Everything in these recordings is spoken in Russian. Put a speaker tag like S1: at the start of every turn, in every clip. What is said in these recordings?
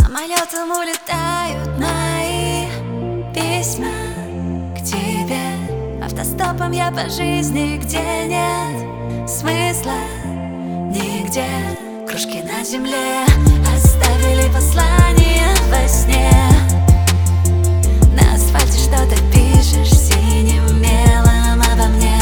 S1: Самолетом улетают мои письма к тебе. Автостопом я по жизни, где нет смысла нигде. Кружки на земле оставили послание во сне. На асфальте что-то пишешь синим мелом обо мне.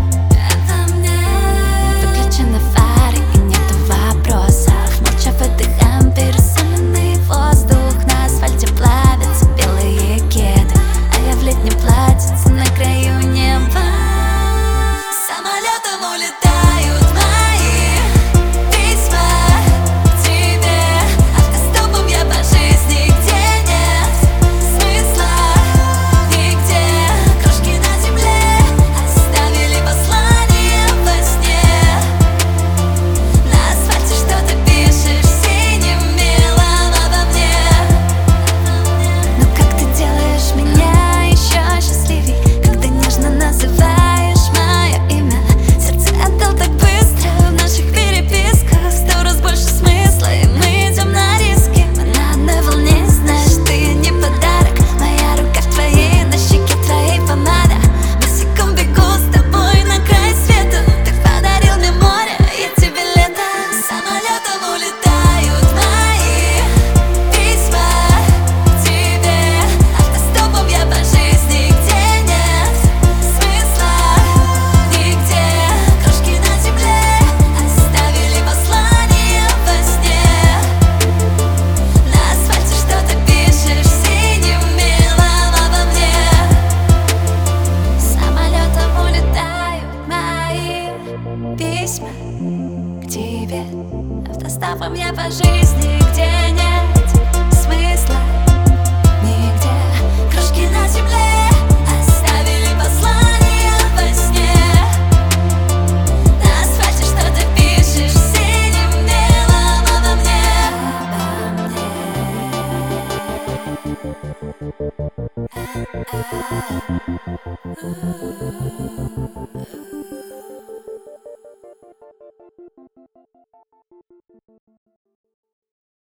S1: Выключены фары и нету вопросов. Молча выдыхаем пересоленный воздух. На асфальте плавятся белые кеды, а я в летнем платьице на краю неба. Самолетом улетают мои письма к тебе. Автостопом я по жизни, где нет смысла нигде. Крошки на земле оставили послание во сне. На асфальте что-то пишешь синим мелом обо мне. Ну как ты делаешь меня еще счастливей, когда нежно называешь мое имя. Сердце отдал так быстро в наших переписках. 100 раз больше смысла, и мы идем на риски. Мы на одной волне, знаешь, ты не подарок. Моя рука в твоей, на щеке твоей помада. Босиком бегу с тобой на край света. Ты подарил мне море, я тебе лето. Самолетом улетают мои письма к тебе. Автостопом я по жизни, где нет смысла нигде. Крошки на земле оставили послание во сне. На асфальте что-то пишешь синим мелом обо мне. Самолетом улетают мои письма к тебе. Автостопом я по жизни, где нет смысла нигде. Крошки на земле оставили послание во сне. На асфальте что-то пишешь синим мелом обо мне.